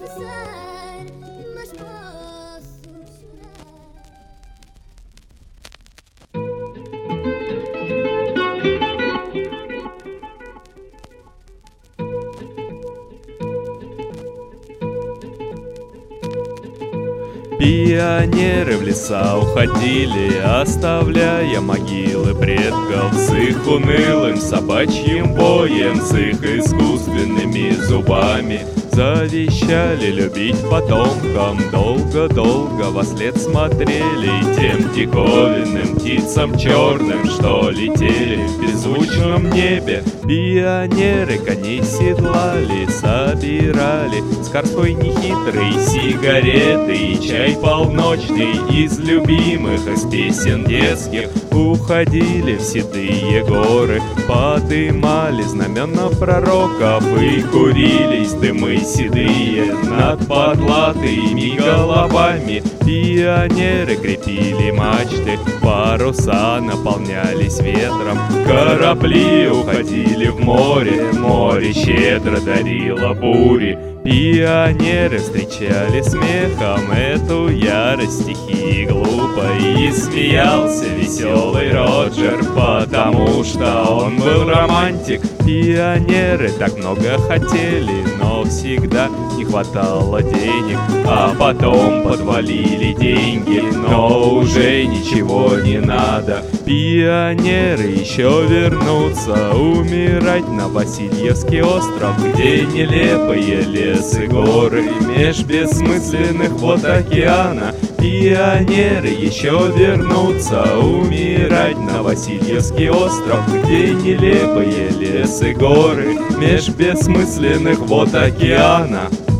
خسر مش باصو شرار Пионеры в леса уходили, оставляя могилы предков с их унылым собачьим боем, с их искусственными зубами. Завещали любить потомкам, долго-долго вослед смотрели тем диковинным птицам черным, что летели в беззвучном небе. Пионеры коней седлали, собирали с Карской нехитрой сигареты и чай полночный из любимых, из песен детских. Уходили в седые горы, подымали знамена пророков и курились дымы седые над потлатыми головами. Пионеры крепили мачты, паруса наполнялись ветром, корабли уходили в море, море щедро дарило бури. Пионеры встречали смехом эту ярость стихии глупой, и смеялся веселый Роджер, потому что он был романтик. Пионеры так много хотели, но всегда не хватало денег, а потом подвалили деньги, но уже ничего не надо. Пионеры еще вернутся умирать на Васильевский остров, где нелепые лесы, горы меж бессмысленных вод океана. Пионеры еще вернутся умирать на Васильевский остров, где нелепые лесы, горы меж бессмысленных вод океана.